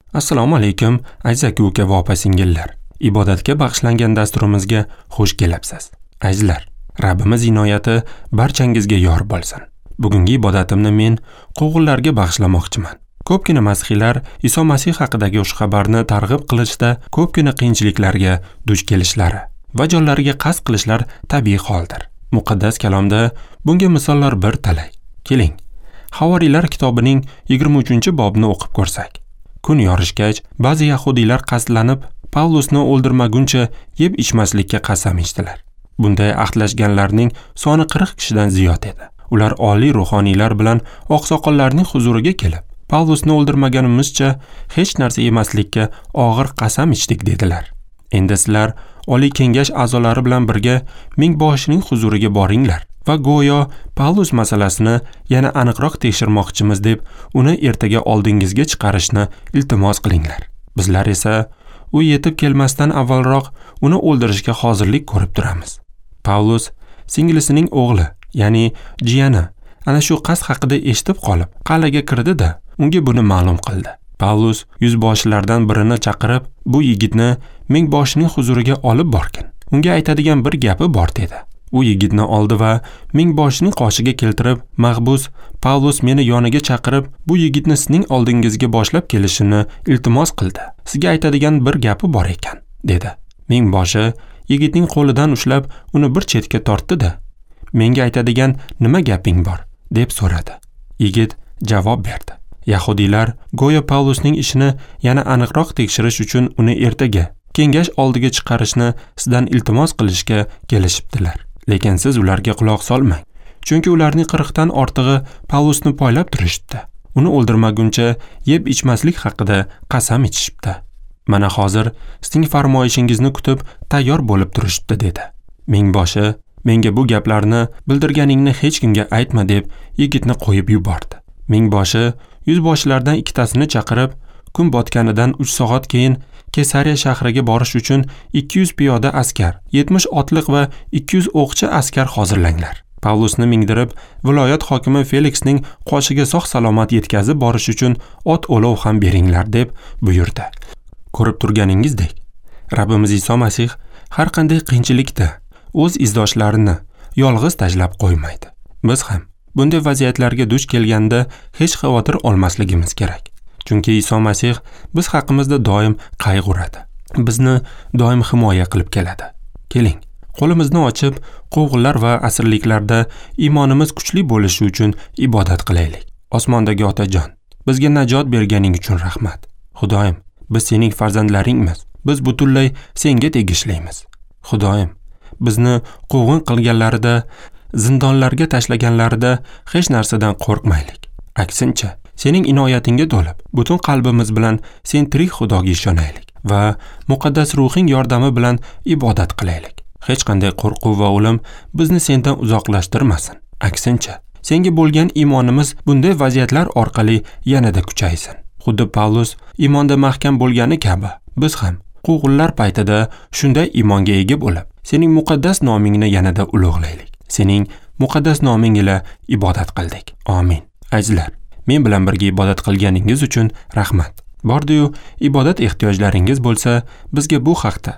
Assalomu alaykum, aziz aka va opa-singillar. Ibodatga bag'ishlangan dasturimizga xush kelibsiz. Azizlar, Rabbimiz inoyati barchangizga yor bo'lsin. Bugungi ibodatimni men qo'g'illarga bag'ishlamoqchiman. Ko'pgina masihiylar Iso Masih haqidagi xushxabarni targ'ib qilishda ko'pgina qiyinchiliklarga duch kelishlari va jonlariga qasd qilishlar tabiiy holdir. Muqaddas kalomda bunga misollar bir talay. Keling, Havoriylar kitobining 23-bobini o'qib ko'rsak. Kun yorishgach, ba'zi yahudiylar qasdlanib, Pavlusni o'ldirmaguncha yeb ichmaslikka qasam ichdilar. Bunday ahdlashganlarning soni 40 kishidan ziyod edi. Ular oliy ruhoniylar bilan oqsoqollarning huzuriga kelib, Pavlusni o'ldirmaganimizcha hech narsa yemaslikka og'ir qasam ichdik dedilar. Endi sizlar oliy kengash a'zolari bilan birga mingboshining huzuriga boringlar va go'yo Pavlus masalasini yana aniqroq tekshirmoqchimiz deb uni ertaga oldingizga chiqarishni iltimos qilinglar. Bizlar esa u yetib kelmasdan avvalroq uni o'ldirishga hozirlik ko'rib turamiz. Pavlus singlisining o'g'li, ya'ni jiyani, ana shu qasd haqida eshitib qolib, qal'aga kirdi-da, unga buni ma'lum qildi. Pavlus yuzboshilardan birini chaqirib, bu yigitni mingboshining huzuriga olib borgin. Unga aytadigan bir gapi bor dedi. U yigitni oldi va mingboshining qoshiga keltirib, mahbus Pavlus meni yoniga chaqirib, bu yigitni sizning oldingizga boshlab kelishini iltimos qildi. Sizga aytadigan bir gapi bor ekan, dedi. Mingboshi yigitning qo'lidan ushlab, uni bir chetga tortdi-da, menga aytadigan nima gaping bor, deb so'radi. Yigit javob berdi. Yahudiylar go'yo Pavlusning ishini yana aniqroq tekshirish uchun uni ertaga kengash oldiga chiqarishni sizdan iltimos qilishga kelishibdilar. Lekin siz ularga quloq solmang. Chunki ularning 40 dan ortig'i Pavlusni poylab turishibdi. Uni o'ldirmaguncha yeb ichmaslik haqida qasam ichishibdi. Mana hozir sizning farmoyishingizni kutib tayyor bo'lib turishibdi dedi. Mingboshi menga bu gaplarni bildirganingni hech kimga aytma deb yigitni qo'yib yubordi. Mingboshi yuzboshilardan ikkitasini chaqirib, kun botganidan 3 soat keyin Kesariya shahriga borish uchun 200 piyoda askar, 70 otliq va 200 o'qchi askar hozirlanglar. Pavlusni mingdirib, viloyat hokimi Feliksning qoshiga sog'-salomat yetkazib borish uchun ot olov ham beringlar deb buyurdi. Ko'rib turganingizdek, Rabbimiz Iso Masih har qanday qiyinchilikda o'z izdoshlarini yolg'iz tashlab qo'ymaydi. Biz ham bunday vaziyatlarga duch kelganda hech xavotir olmasligimiz kerak. Chunki Iso Masih biz haqimizda doim qayg'uradi. Bizni doim himoya qilib keladi. Keling, qo'limizni ochib, qo'g'illar va asirliklarda iymonimiz kuchli bo'lishi uchun ibodat qilaylik. Osmondagi Otajon, bizga najot berganing uchun rahmat. Xudoyim, biz sening farzandlaringmiz. Biz butunlay senga tegishlaymiz. Xudoyim, bizni quvg'in qilganlarida, zindonlarga tashlaganlarida hech narsadan qo'rqmaylik. Aksincha, sening inoyatingga to'lib, butun qalbimiz bilan sen tirik Xudoga ishonaylik va muqaddas ruhing yordami bilan ibodat qilaylik. Hech qanday qo'rquv va o'lim bizni sendan uzoqlashtirmasin. Aksincha, senga bo'lgan iymonimiz bunday vaziyatlar orqali yanada kuchaysin. Xuddi Pavlus iymonda mahkam bo'lgani kabi, biz ham quvg'inlar paytida shunday iymonga ega bo'lib, sening muqaddas nomingni yanada ulug'laylik. Sening muqaddas noming ila ibodat qildik. Amin. Azizlar, men bilan birga ibodat qilganingiz uchun rahmat. Bordi-yu, ibodat ehtiyojlaringiz bo'lsa, bizga bu haqda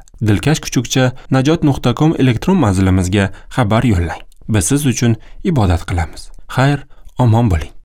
dilkash-kuchukcha-najot.com elektron manzilimizga xabar yo'llang. Biz siz uchun ibodat qilamiz. Xayr, omon bo'ling.